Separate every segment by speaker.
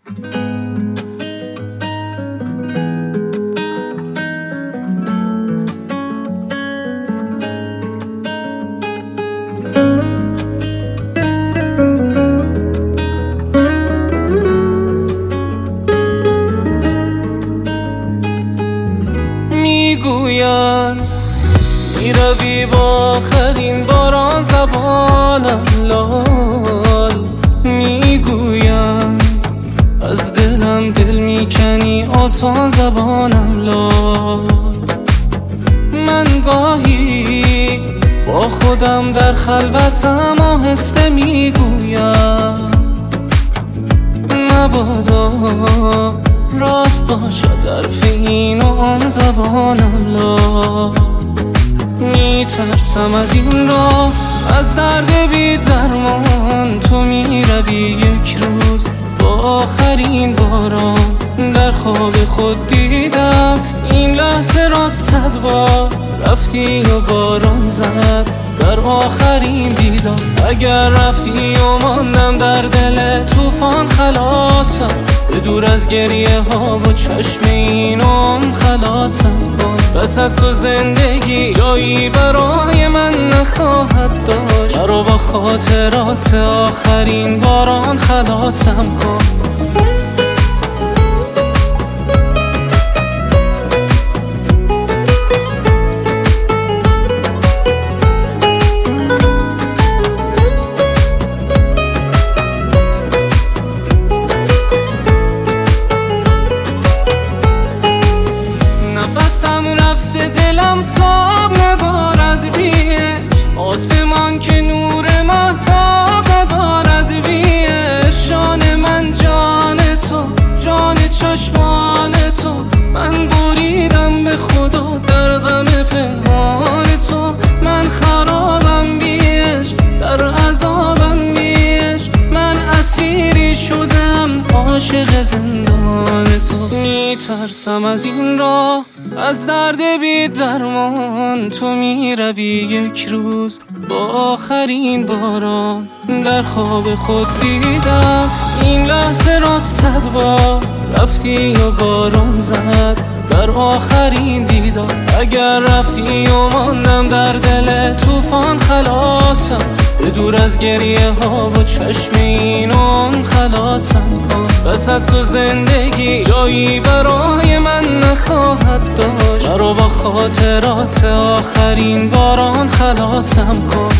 Speaker 1: میگوین میروی با آخرین باران زبانم لال، میگوین از دلم دل میکنی آسان زبانم لال. من گاهی با خودم در خلوتم آهسته میگویم مبادا راست باشد حرف این و آن زبانم لا. میترسم از این راه، از درد بی درمان. تو میروی یک روز با آخرین باران. در خواب خود دیدم این لحظه را 100 بار. رفتی و باران زد در آخرین دیدار. اگر رفتی و ماندم در دل طوفان خلاصم. به دور از گریه ها و چشم اینم خلاصم کن. بس از تو زندگی جایی برای من نخواهد داشت. مرا با خاطرات آخرین باران خلاصم کن. نفسم رفته دلم تاب ندارد بیش. آسمان که نور مهتاب ندارد بیش. جان من جان تو، جان چشمان تو. من بریدم به خدا در غم پنهان تو. من خرابم بیش، در عذابم بیش. من اسیری شدم عاشق زندان تو. میترسم از این راه، از درد بی درمان. تو میروی یک روز با آخرین باران. در خواب خود دیدم این لحظه را 100 بار. رفتی و باران زد در آخرین دیدار. اگر رفتی و ماندم در دل طوفان خلاصم. به دور از گریه ها و چشم اینم خلاصم کن. بس از تو زندگی جایی برای من نخواهد داشت. مرا با خاطرات آخرین باران خلاصم کن.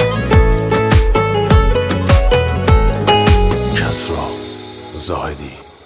Speaker 2: زاهدی